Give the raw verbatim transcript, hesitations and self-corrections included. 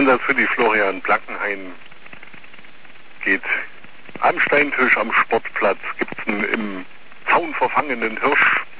Einsatz für die Florian Blankenhain geht am Steintisch am Sportplatz, gibt's einen im Zaun verfangenen Hirsch.